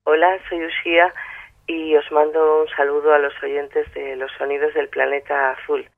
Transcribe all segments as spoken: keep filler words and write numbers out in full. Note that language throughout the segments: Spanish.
Hola, soy Uxía y os mando un saludo a los oyentes de Los Sonidos del Planeta Azul.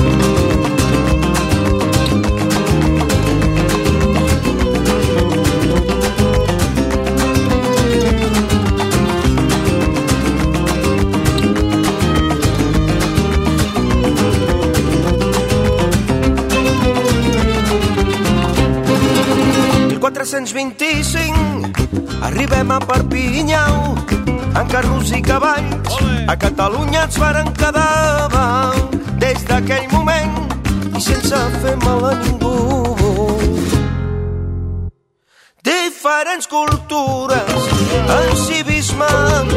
quatre-cents vint-i-cinc arribem a Perpinyà en carros i cavalls. A Catalunya ens varen quedar des d'aquell moment i sense fer mal a ningú. Diferents cultures, el civisme han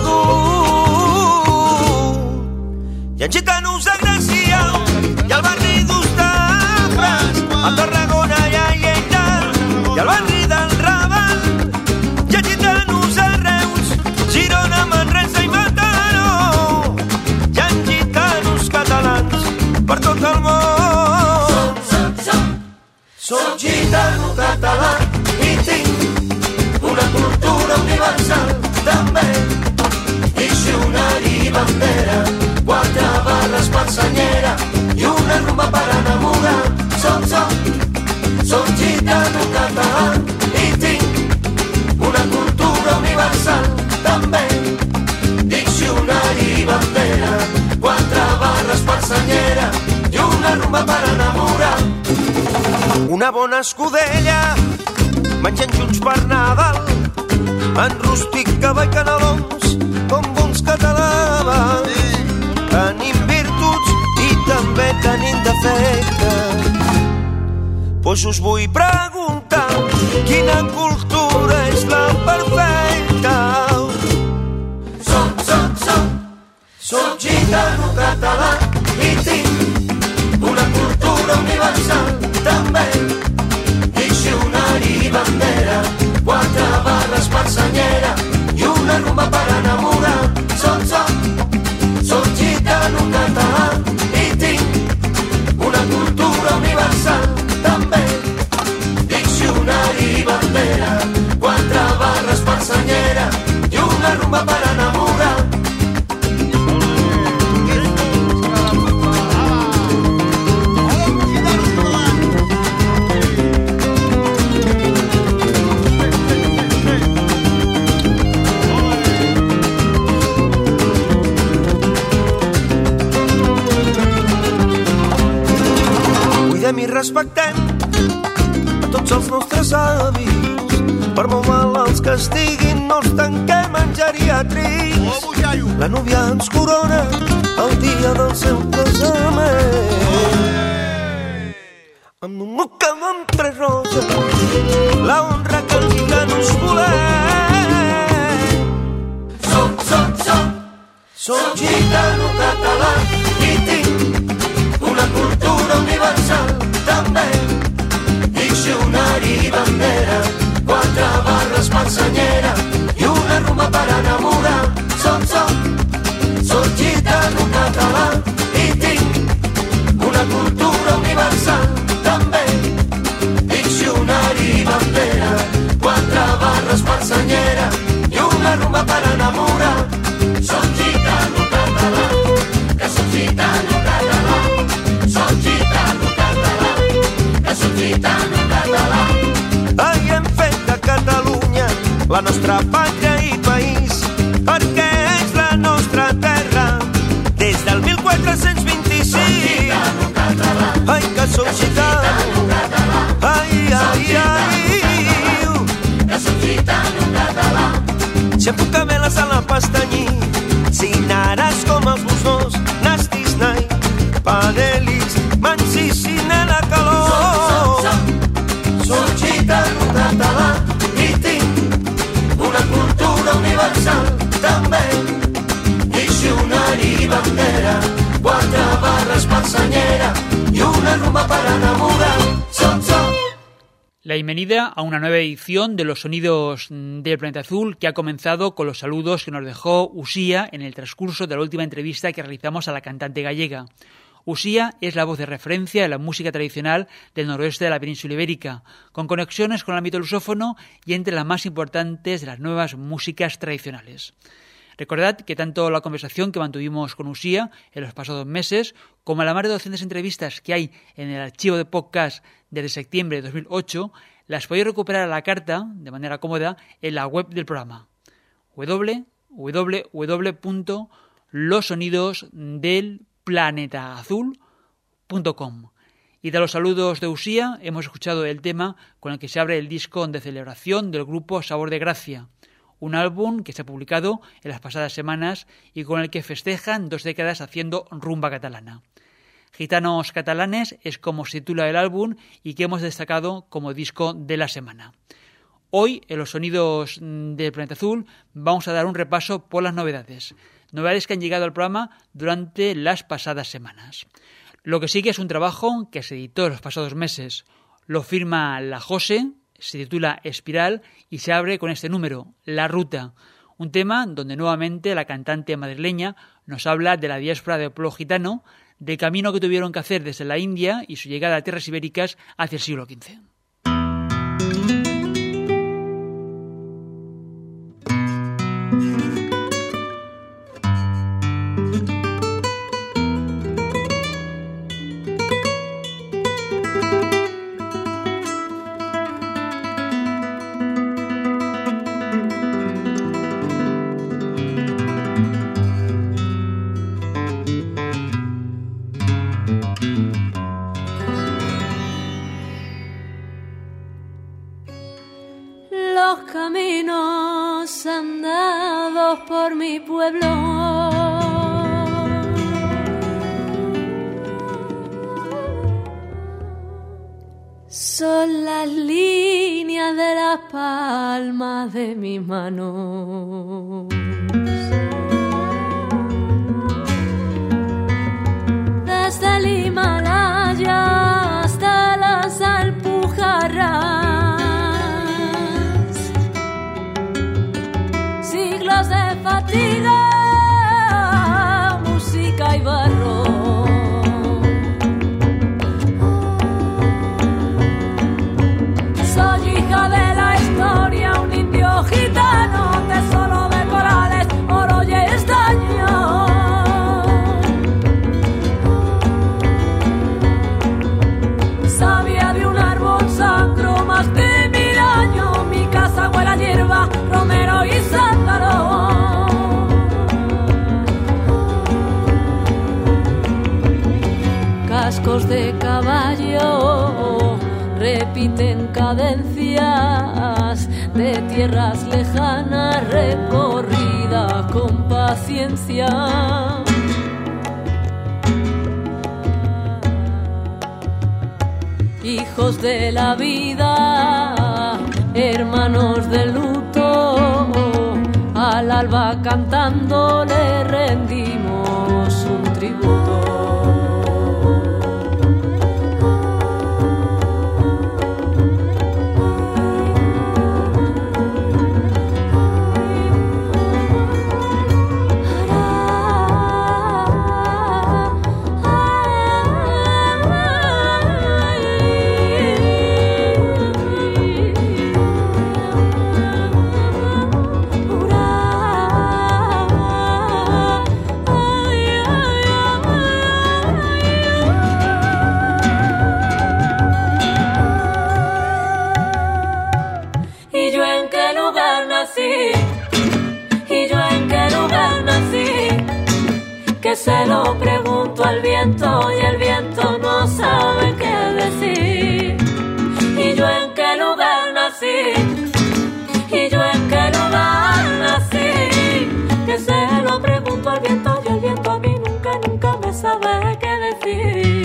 convigut. Hi ha gitanos a Gràcia i al barri d'Hostaques, a Tarragona i a Lleida i al barri del Raval. Hi ha gitanos a Reus, Girona, Manresa i Mataró. Hi ha gitanos catalans per tot el món. Som, som, som, som gitano català i tinc una cultura universal també. Diccionari i bandera, quatre barres per senyera i una rumba per enamorar. Som, som, som gitano català i tinc una cultura universal també. Diccionari i bandera, quatre barres per senyera i una rumba per enamorar. Una bona escudella, mengem junts per Nadal, en rústic, cava i canelons, com bons catalans. Tenim virtuts i també tenim defectes. Pues us vull preguntar quina cultura és la perfecta. Som, som, som, som gitano català i tinc una cultura universal també. Diccionari i bandera, quatre barres per senyera i una rumba per enamorar. Som, som, som gitano català i tinc una cultura universal també. Diccionari i bandera, quatre barres per senyera i una rumba per enamorar. Cuidem i respectem a tots els nostres avis, per molt malalts que estiguin no els tanquem en geriàtrics. La núvia ens corona el dia del seu casament amb un mocam amb tres roses, la honra que els gitanos volem. Som, som, som, som gitano català i tinc una cultura universal també. Diccionari i bandera, quatre barres per senyera i una rumba per enamorar. Som, som, som gitano català i tinc una cultura universal també. Diccionari i bandera, quatre barres per senyera i una rumba per enamorar. Som gitano català, que som gitano català. Som gitano català, que som gitano català. Ai, hem fet de Catalunya la nostra pàtria i país, perquè és la nostra terra des del mil quatre-cents vint-i-sis. Som gitano català, ai, que som gitano català. Ai, ai, ai, que som gitano català. Si em puc cameles a la pestanyí, cinares com els busnós, nastis, nai, panelis, mancissin a la calor. Som, som, som, som gitano català i tinc una cultura universal també. Diccionari i bandera, quatre barres per senyera y una rumba para enamorar. Son, son. La bienvenida a una nueva edición de Los Sonidos del Planeta Azul, que ha comenzado con los saludos que nos dejó Uxía en el transcurso de la última entrevista que realizamos a la cantante gallega. Usía es la voz de referencia de la música tradicional del noroeste de la península ibérica, con conexiones con el ámbito lusófono y entre las más importantes de las nuevas músicas tradicionales. Recordad que tanto la conversación que mantuvimos con Usía en los pasados meses, como la más de doscientas entrevistas que hay en el archivo de podcast desde septiembre de dos mil ocho, las podéis recuperar a la carta, de manera cómoda, en la web del programa, doble u doble u doble u punto los sonidos del planeta azul punto com. Y de los saludos de Usía hemos escuchado el tema con el que se abre el disco de celebración del grupo Sabor de Gracia, un álbum que se ha publicado en las pasadas semanas y con el que festejan dos décadas haciendo rumba catalana. Gitanos Catalanes es como se titula el álbum y que hemos destacado como disco de la semana. Hoy, en los sonidos del Planeta Azul, vamos a dar un repaso por las novedades. Novedades que han llegado al programa durante las pasadas semanas. Lo que sigue es un trabajo que se editó en los pasados meses. Lo firma La Jose, se titula Espiral y se abre con este número, La Ruta. Un tema donde nuevamente la cantante madrileña nos habla de la diáspora del pueblo gitano, del camino que tuvieron que hacer desde la India y su llegada a tierras ibéricas hacia el siglo quince. Por mi pueblo son las líneas de las palmas de mis manos, desde el Himalaya hasta las Alpujarras. De fatiga, música y barro. Soy hija de la historia, un indio gitano, tesoro de corales, oro y estaño. Sabia de un árbol sacro más de mil años, mi casa huele a hierba, romero y sándalo. Cascos de caballo repiten cadencias de tierras lejanas recorridas con paciencia. Hijos de la vida, hermanos del luto, al alba cantando le rendimos un tributo. Se lo pregunto al viento y el viento no sabe qué decir. Y yo en qué lugar nací, y yo en qué lugar nací. Que se lo pregunto al viento y el viento a mí nunca, nunca me sabe qué decir.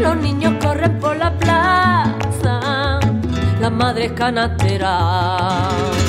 los niños corren por la plaza, las madres canasteras.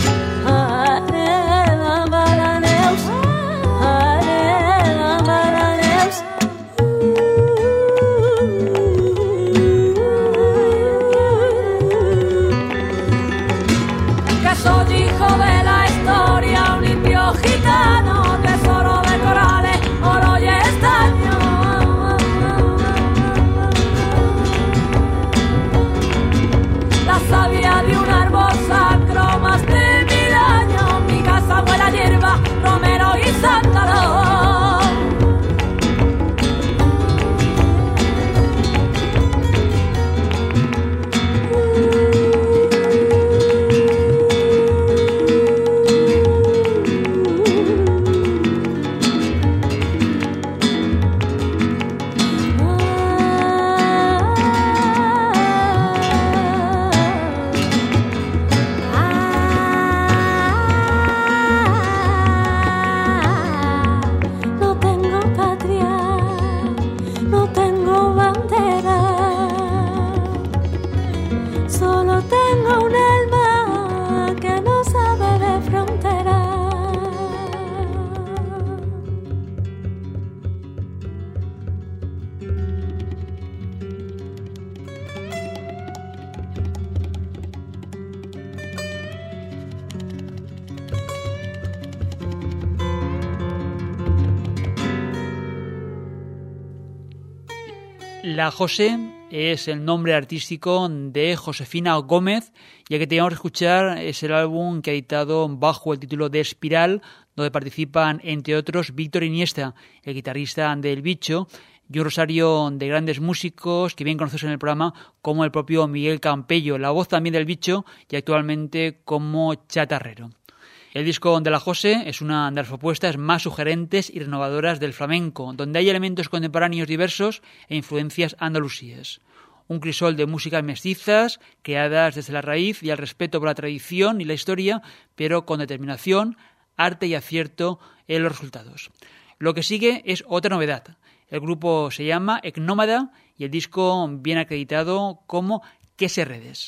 La José es el nombre artístico de Josefina Gómez, y el que teníamos que escuchar es el álbum que ha editado bajo el título de Espiral, donde participan, entre otros, Víctor Iniesta, el guitarrista del Bicho, y un rosario de grandes músicos que bien conocidos en el programa, como el propio Miguel Campello, la voz también del Bicho, y actualmente como chatarrero. El disco de La José es una de las propuestas más sugerentes y renovadoras del flamenco, donde hay elementos contemporáneos diversos e influencias andalusíes. Un crisol de músicas mestizas, creadas desde la raíz y el respeto por la tradición y la historia, pero con determinación, arte y acierto en los resultados. Lo que sigue es otra novedad. El grupo se llama Ecnómada y el disco viene acreditado como Que se redes.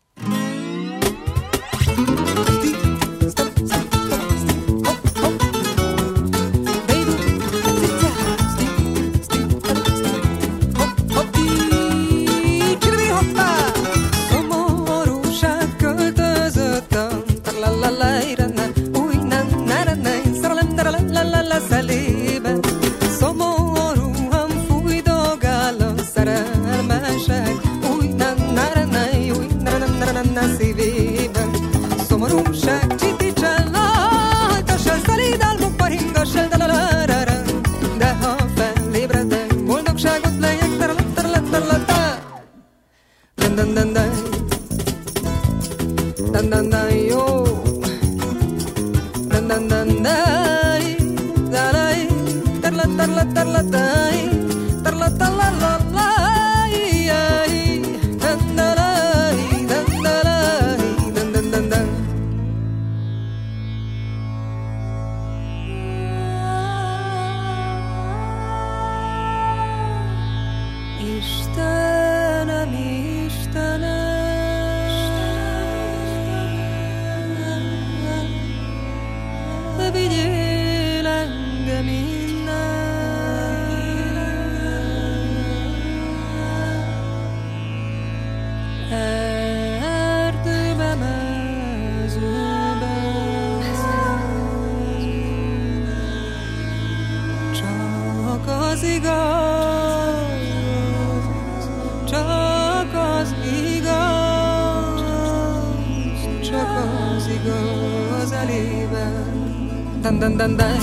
Dan dan dan dai,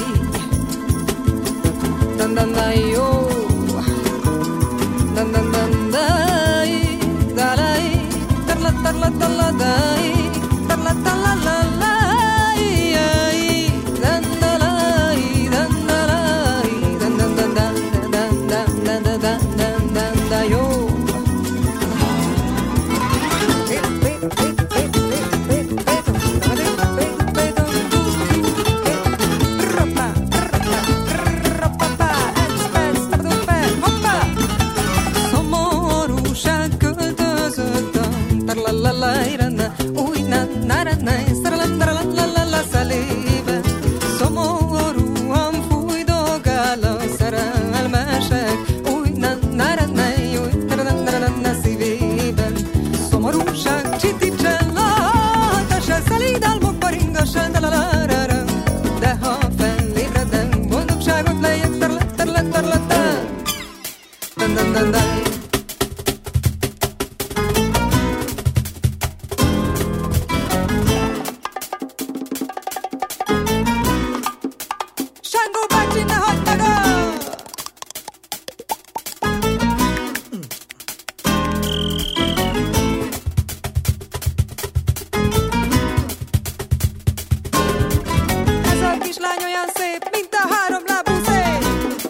dan dan dai yo, dan dan dan dai, dalai, tarla tarla tarla dai, tarla tarla la la, ai, dan dalai, dan dalai, dan dan dan dan dan dan dan dan dan dan dai yo. Rapa dan dan dan dan. Shango back in the hot dogger. Ez a kislány olyan szép, mint a háromlábú szép.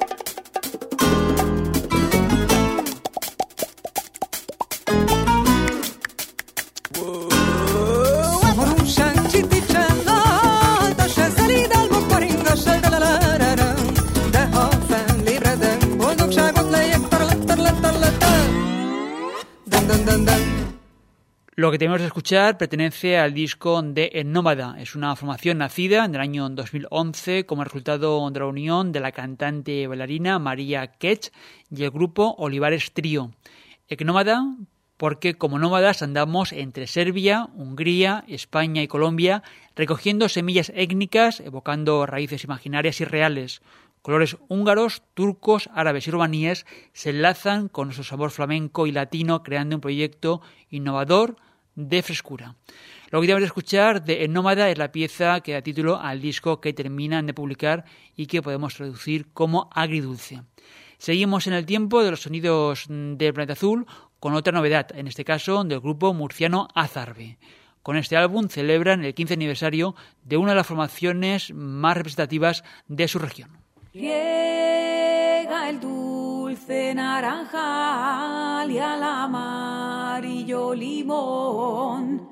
Marusán csitítsen, altas ezzel idalmok paringassal, de de ha felébredem, boldogságot lejjek, tarlat, tarlat, tarlat, dan, dan, dan, dan. Lo que tenemos que escuchar pertenece al disco de Ennómada. Es una formación nacida en el año dos mil once como resultado de la unión de la cantante y bailarina María Ketch y el grupo Olivares Trío. Ennómada porque como nómadas andamos entre Serbia, Hungría, España y Colombia recogiendo semillas étnicas, evocando raíces imaginarias y reales. Colores húngaros, turcos, árabes y romaníes se enlazan con nuestro sabor flamenco y latino creando un proyecto innovador de frescura. Lo que tenemos que escuchar de Ennómada es la pieza que da título al disco que terminan de publicar y que podemos traducir como agridulce. Seguimos en el tiempo de los sonidos del Planeta Azul con otra novedad, en este caso del grupo murciano Azarbe. Con este álbum celebran el quince aniversario de una de las formaciones más representativas de su región. Riega el dulce naranjal y al amarillo limón.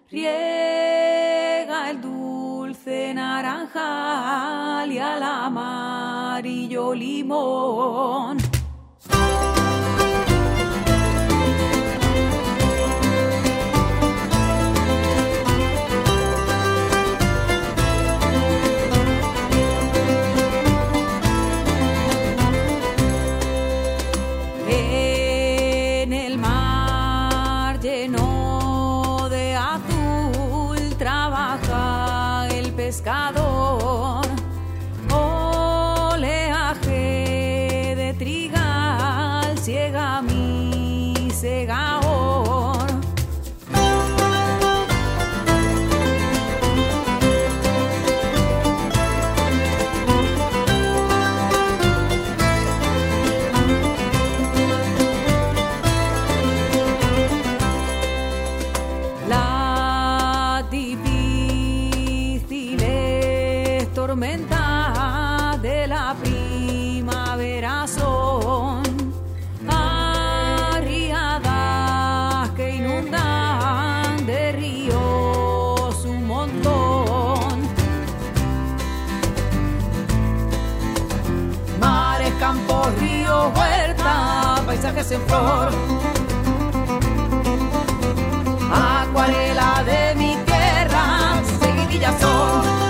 Riega el dulce naranjal y al amarillo limón. Pescador, oleaje de trigal, ciega mi segador. La tormenta de la primavera son arriadas que inundan de ríos un montón. Mares, campos, ríos, huertas, paisajes en flor. Acuarela de mi tierra, seguidillas son.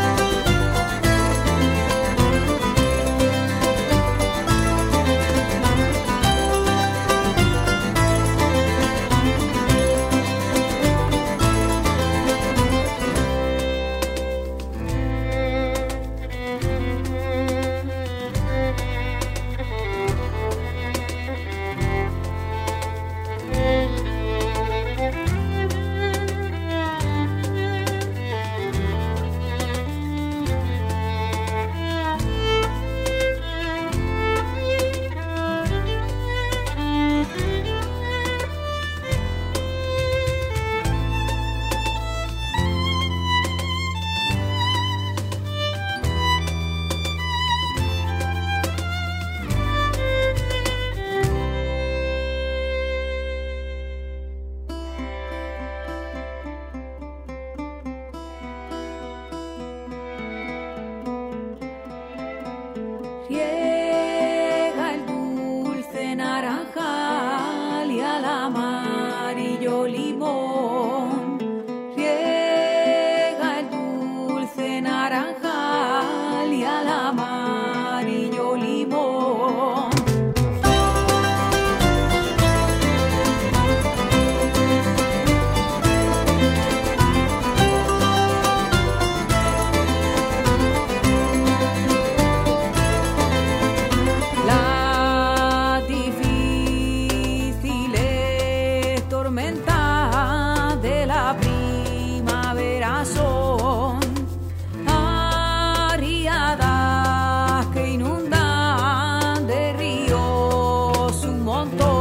La difícil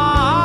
mar.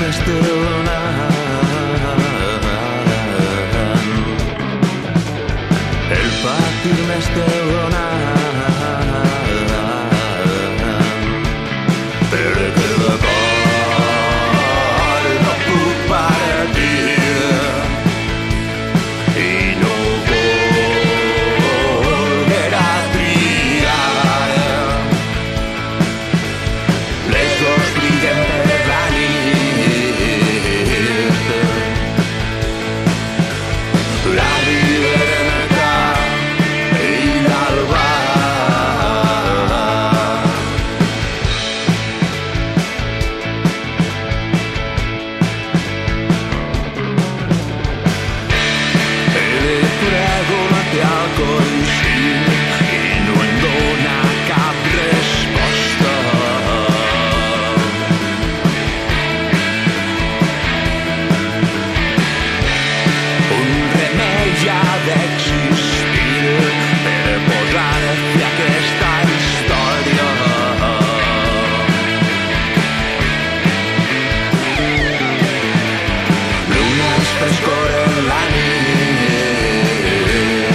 m'està donant, el patir m'està donant, perquè de cor no puc partir i no volguera triar. Les dos brillen per la nit, la llibertat i l'alba. Le prego no té al coixí i no em dóna cap resposta. Un remei ja d'existir per posar fi a aquesta història. Lunes frescor en la nit,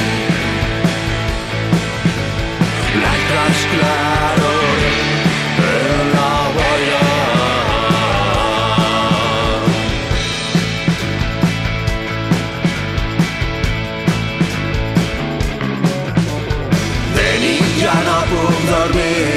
l'altra és claror en la boira. De nit ja no puc dormir